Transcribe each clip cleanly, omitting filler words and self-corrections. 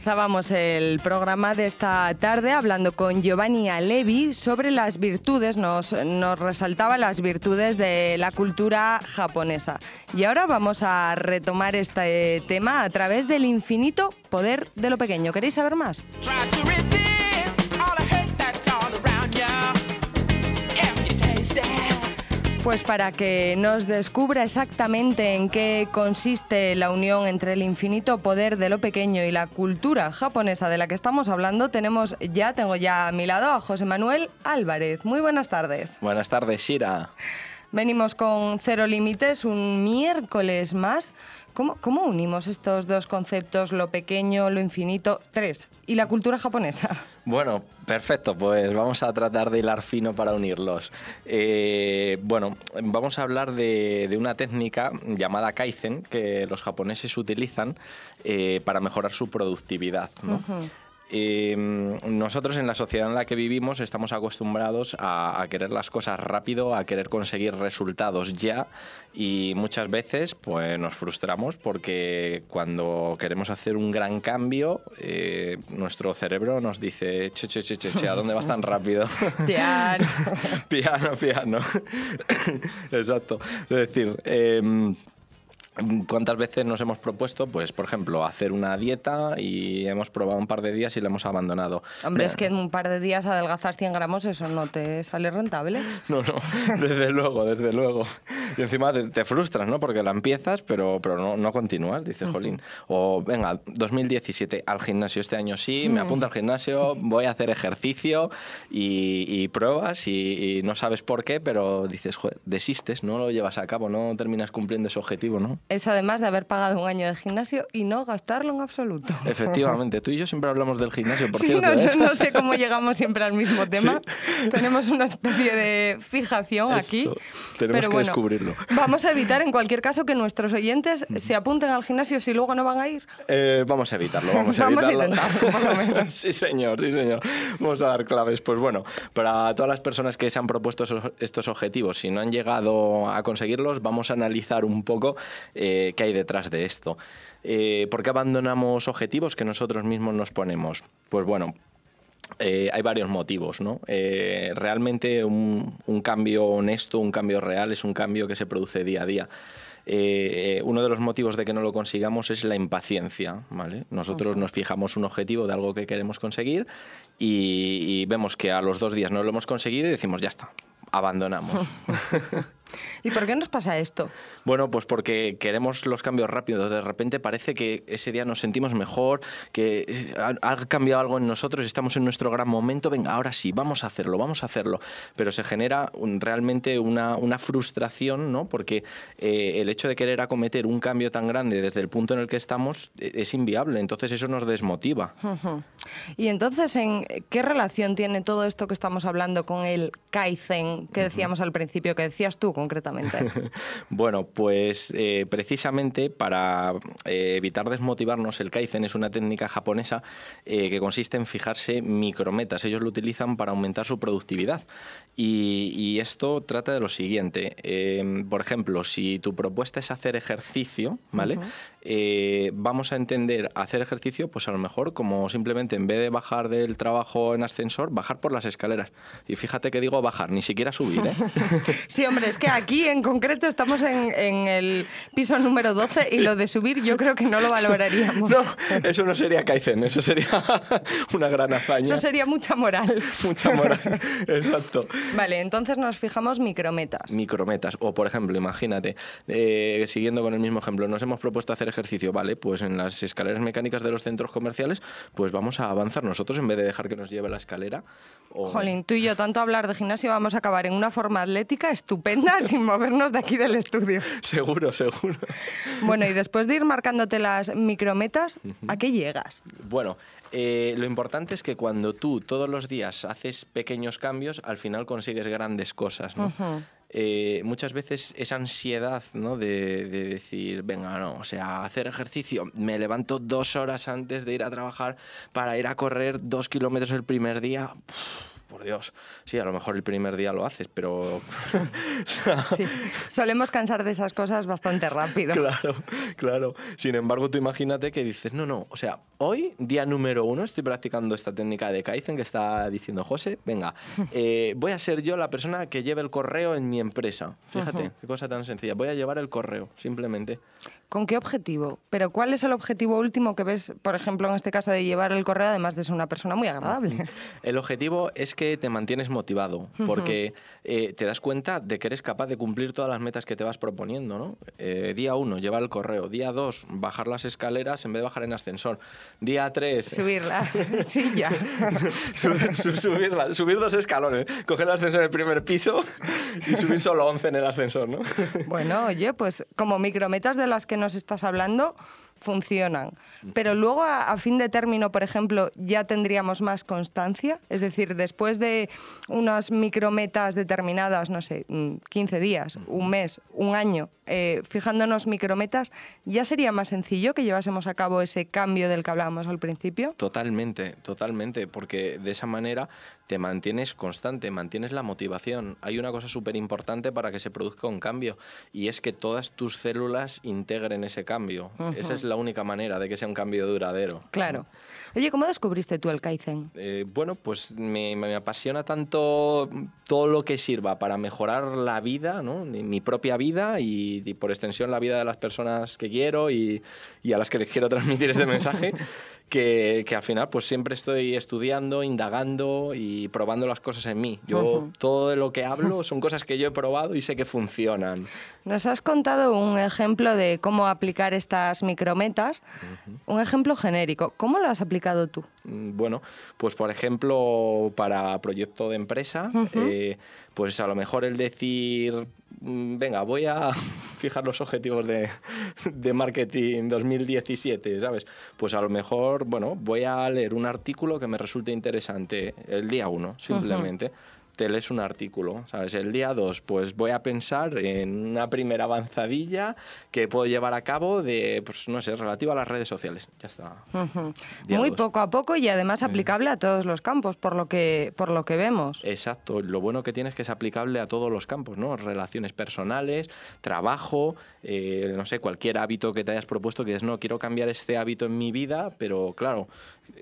Comenzábamos el programa de esta tarde hablando con Giovanni Alevi sobre las virtudes, nos resaltaba las virtudes de la cultura japonesa. Y ahora vamos a retomar este tema a través del infinito poder de lo pequeño. ¿Queréis saber más? Pues para que nos descubra exactamente en qué consiste la unión entre el infinito poder de lo pequeño y la cultura japonesa de la que estamos hablando, tengo ya a mi lado a José Manuel Álvarez. Muy buenas tardes. Buenas tardes, Shira. Venimos con Cero Límites, un miércoles más. ¿Cómo unimos estos dos conceptos, lo pequeño, lo infinito, y la cultura japonesa? Bueno, perfecto, pues vamos a tratar de hilar fino para unirlos. Vamos a hablar de una técnica llamada Kaizen que los japoneses utilizan para mejorar su productividad, ¿no? Uh-huh. Nosotros en la sociedad en la que vivimos estamos acostumbrados a querer las cosas rápido, a querer conseguir resultados ya, y muchas veces pues nos frustramos porque cuando queremos hacer un gran cambio nuestro cerebro nos dice che, ¿a dónde vas tan rápido? Piano. Piano. Exacto. Es decir, ¿cuántas veces nos hemos propuesto, pues, por ejemplo, hacer una dieta y hemos probado un par de días y la hemos abandonado? Hombre, es que en un par de días adelgazas 100 gramos, ¿eso no te sale rentable? No, desde luego. Y encima te frustras, ¿no? Porque la empiezas, pero no continúas, dices, jolín. O, venga, 2017, al gimnasio este año sí, me apunto al gimnasio, voy a hacer ejercicio y pruebas y no sabes por qué, pero dices, joder, desistes, no lo llevas a cabo, no terminas cumpliendo ese objetivo, ¿no? Eso además de haber pagado un año de gimnasio y no gastarlo en absoluto. Efectivamente. Tú y yo siempre hablamos del gimnasio, por sí, cierto. No sé cómo llegamos siempre al mismo tema. ¿Sí? Tenemos una especie de fijación aquí. Tenemos que descubrirlo. Vamos a evitar en cualquier caso que nuestros oyentes se apunten al gimnasio si luego no van a ir. Vamos a evitarlo. Vamos a intentarlo, por lo menos. Sí, señor. Vamos a dar claves. Pues bueno, para todas las personas que se han propuesto estos objetivos, si no han llegado a conseguirlos, vamos a analizar un poco qué hay detrás de esto. ¿Por qué abandonamos objetivos que nosotros mismos nos ponemos? Pues bueno, hay varios motivos, ¿no? Realmente un cambio honesto, un cambio real, es un cambio que se produce día a día. Uno de los motivos de que no lo consigamos es la impaciencia, ¿vale? Nosotros nos fijamos un objetivo de algo que queremos conseguir y vemos que a los 2 días no lo hemos conseguido y decimos, ya está, abandonamos. ¿Y por qué nos pasa esto? Bueno, pues porque queremos los cambios rápidos. De repente parece que ese día nos sentimos mejor, que ha cambiado algo en nosotros, estamos en nuestro gran momento, venga, ahora sí, vamos a hacerlo. Pero se genera realmente una frustración, ¿no? Porque el hecho de querer acometer un cambio tan grande desde el punto en el que estamos es inviable, entonces eso nos desmotiva. Uh-huh. Y entonces, ¿en qué relación tiene todo esto que estamos hablando con el Kaizen que decíamos al principio, que decías tú concretamente? Bueno, pues precisamente para evitar desmotivarnos, el Kaizen es una técnica japonesa que consiste en fijarse micrometas. Ellos lo utilizan para aumentar su productividad. Y esto trata de lo siguiente. Por ejemplo, si tu propuesta es hacer ejercicio, ¿vale? Uh-huh. Vamos a entender hacer ejercicio, pues a lo mejor como simplemente en vez de bajar del trabajo en ascensor, bajar por las escaleras. Y fíjate que digo bajar, ni siquiera subir, ¿eh? Sí, hombre, es que aquí en concreto estamos en el piso número 12 y lo de subir yo creo que no lo valoraríamos. No, eso no sería Kaizen, eso sería una gran hazaña. Eso sería mucha moral. Mucha moral, exacto. Vale, entonces nos fijamos micrometas. Micrometas. O, por ejemplo, imagínate, siguiendo con el mismo ejemplo, nos hemos propuesto hacer ejercicio, vale, pues en las escaleras mecánicas de los centros comerciales, pues vamos a avanzar nosotros en vez de dejar que nos lleve la escalera. Jolín, tú y yo, tanto hablar de gimnasio, vamos a acabar en una forma atlética estupenda sin movernos de aquí del estudio. Seguro. Bueno, y después de ir marcándote las micrometas, ¿a qué llegas? Bueno, lo importante es que cuando tú todos los días haces pequeños cambios, al final consigues grandes cosas, ¿no? Uh-huh. Muchas veces esa ansiedad, ¿no? de decir, venga, no, o sea, hacer ejercicio, me levanto 2 horas antes de ir a trabajar para ir a correr 2 kilómetros el primer día. Por Dios, sí, a lo mejor el primer día lo haces, pero... Sí, solemos cansar de esas cosas bastante rápido. Claro. Sin embargo, tú imagínate que dices, no, o sea, hoy, día número 1, estoy practicando esta técnica de Kaizen que está diciendo José. Venga, voy a ser yo la persona que lleve el correo en mi empresa. Fíjate, qué cosa tan sencilla. Voy a llevar el correo, simplemente. ¿Con qué objetivo? Pero ¿cuál es el objetivo último que ves, por ejemplo, en este caso de llevar el correo, además de ser una persona muy agradable? El objetivo es que te mantienes motivado, porque te das cuenta de que eres capaz de cumplir todas las metas que te vas proponiendo, ¿no? Día 1, llevar el correo. Día 2, bajar las escaleras en vez de bajar en ascensor. Día 3... Subirlas, sí, ya. Subir 2 escalones, coger el ascensor en el primer piso y subir solo 11 en el ascensor, ¿no? Bueno, oye, pues como micrometas de las que nos estás hablando, funcionan. Pero luego, a fin de término, por ejemplo, ya tendríamos más constancia. Es decir, después de unas micrometas determinadas, no sé, 15 días, un mes, un año, fijándonos micrometas, ¿ya sería más sencillo que llevásemos a cabo ese cambio del que hablábamos al principio? Totalmente, totalmente, porque de esa manera te mantienes constante, mantienes la motivación. Hay una cosa súper importante para que se produzca un cambio, y es que todas tus células integren ese cambio. Esa es la única manera de que sea un cambio duradero. Claro. Oye, ¿cómo descubriste tú el Kaizen? Bueno, pues me apasiona tanto todo lo que sirva para mejorar la vida, ¿no? Mi propia vida y por extensión la vida de las personas que quiero y a las que les quiero transmitir este mensaje. Que al final pues siempre estoy estudiando, indagando y probando las cosas en mí. Yo todo de lo que hablo son cosas que yo he probado y sé que funcionan. Nos has contado un ejemplo de cómo aplicar estas micrometas, un ejemplo genérico. ¿Cómo lo has aplicado tú? Bueno, pues por ejemplo, para proyecto de empresa, pues a lo mejor el decir, venga, voy a fijar los objetivos de marketing 2017, ¿sabes? Pues a lo mejor, bueno, voy a leer un artículo que me resulte interesante el día 1, simplemente. Te lees un artículo, ¿sabes? El día 2, pues voy a pensar en una primera avanzadilla que puedo llevar a cabo de, pues no sé, relativo a las redes sociales. Ya está. Muy poco a poco y además aplicable a todos los campos, por lo que vemos. Exacto. Lo bueno que tiene es que es aplicable a todos los campos, ¿no? Relaciones personales, trabajo, no sé, cualquier hábito que te hayas propuesto que dices, no, quiero cambiar este hábito en mi vida, pero claro,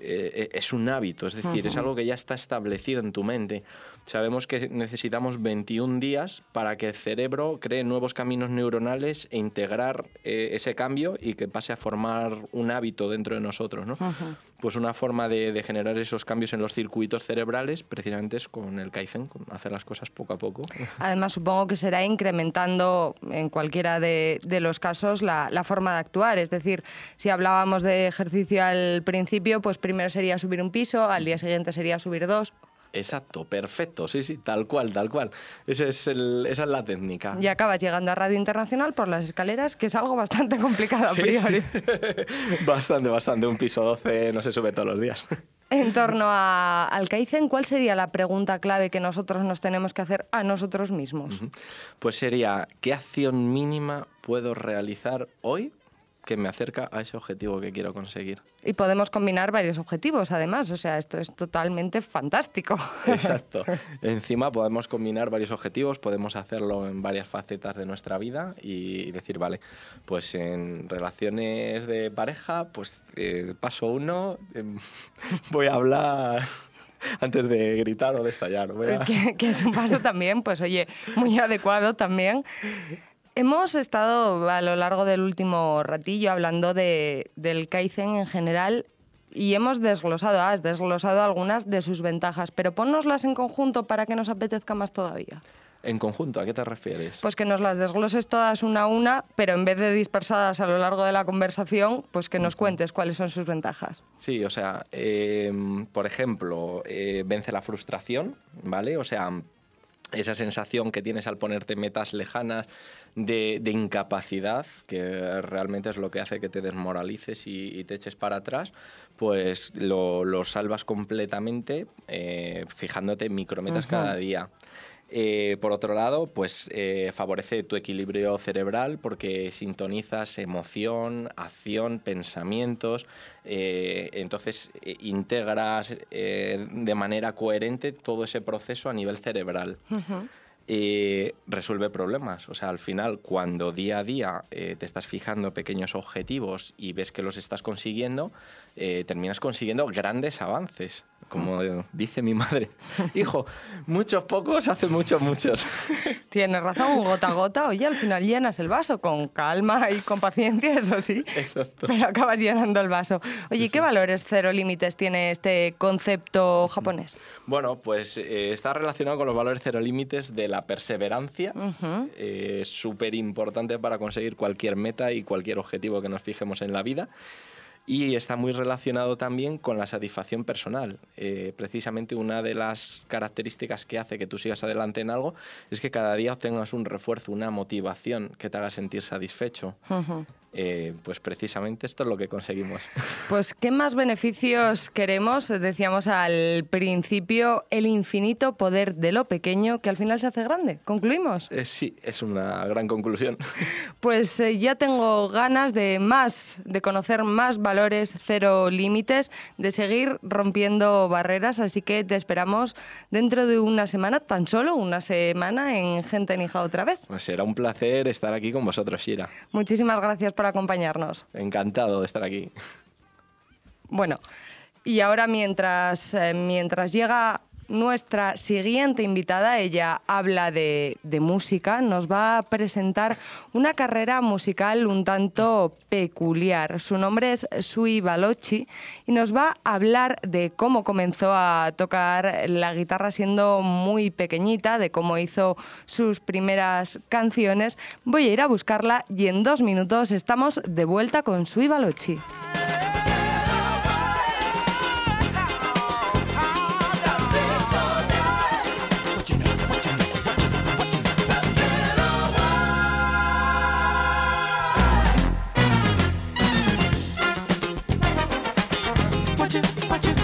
es un hábito, es decir, es algo que ya está establecido en tu mente. Sabemos que necesitamos 21 días para que el cerebro cree nuevos caminos neuronales e integrar ese cambio y que pase a formar un hábito dentro de nosotros, ¿no? Pues una forma de generar esos cambios en los circuitos cerebrales precisamente es con el Kaizen, con hacer las cosas poco a poco. Además, supongo que será incrementando en cualquiera de los casos la forma de actuar. Es decir, si hablábamos de ejercicio al principio, pues primero sería subir un piso, al día siguiente sería subir 2. Exacto, perfecto, sí, tal cual. Esa es la técnica. Y acabas llegando a Radio Internacional por las escaleras, que es algo bastante complicado a priori. Sí. Bastante. Un piso 12 no se sube todos los días. En torno al Kaizen, ¿cuál sería la pregunta clave que nosotros nos tenemos que hacer a nosotros mismos? Pues sería, ¿qué acción mínima puedo realizar hoy que me acerca a ese objetivo que quiero conseguir? Y podemos combinar varios objetivos, además. O sea, esto es totalmente fantástico. Exacto. Encima podemos combinar varios objetivos, podemos hacerlo en varias facetas de nuestra vida y decir, vale, pues en relaciones de pareja, pues paso 1, voy a hablar antes de gritar o de estallar. Que es un paso también, pues oye, muy adecuado también. Hemos estado a lo largo del último ratillo hablando del Kaizen en general y has desglosado algunas de sus ventajas, pero ponnoslas en conjunto para que nos apetezca más todavía. ¿En conjunto? ¿A qué te refieres? Pues que nos las desgloses todas una a una, pero en vez de dispersadas a lo largo de la conversación, pues que nos cuentes cuáles son sus ventajas. Sí, o sea, por ejemplo, vence la frustración, ¿vale? O sea, esa sensación que tienes al ponerte metas lejanas de incapacidad, que realmente es lo que hace que te desmoralices y te eches para atrás, pues lo salvas completamente fijándote en micrometas cada día. Por otro lado, pues favorece tu equilibrio cerebral porque sintonizas emoción, acción, pensamientos, entonces integras de manera coherente todo ese proceso a nivel cerebral. resuelve problemas. O sea, al final, cuando día a día te estás fijando pequeños objetivos y ves que los estás consiguiendo, terminas consiguiendo grandes avances. Como dice mi madre, hijo, muchos pocos hacen muchos muchos. Tienes razón, gota a gota, oye, al final llenas el vaso con calma y con paciencia, eso sí. Exacto. Pero acabas llenando el vaso. Oye, Sí. ¿qué valores cero límites tiene este concepto japonés? Bueno, pues está relacionado con los valores cero límites de la perseverancia. Es súper importante para conseguir cualquier meta y cualquier objetivo que nos fijemos en la vida. Y está muy relacionado también con la satisfacción personal. Precisamente una de las características que hace que tú sigas adelante en algo es que cada día obtengas un refuerzo, una motivación que te haga sentir satisfecho. Pues precisamente esto es lo que conseguimos. Pues, ¿qué más beneficios queremos? Decíamos al principio, el infinito poder de lo pequeño que al final se hace grande. ¿Concluimos? Sí, es una gran conclusión. Pues ya tengo ganas de conocer más valores cero límites, de seguir rompiendo barreras, así que te esperamos dentro de una semana, tan solo una semana, en Gente Nija otra vez. Pues será un placer estar aquí con vosotros, Shira. Muchísimas gracias por acompañarnos. Encantado de estar aquí. Bueno, y ahora mientras llega nuestra siguiente invitada, ella habla de música, nos va a presentar una carrera musical un tanto peculiar. Su nombre es Sui Balochi y nos va a hablar de cómo comenzó a tocar la guitarra siendo muy pequeñita, de cómo hizo sus primeras canciones. Voy a ir a buscarla y en 2 minutos estamos de vuelta con Sui Balochi. What you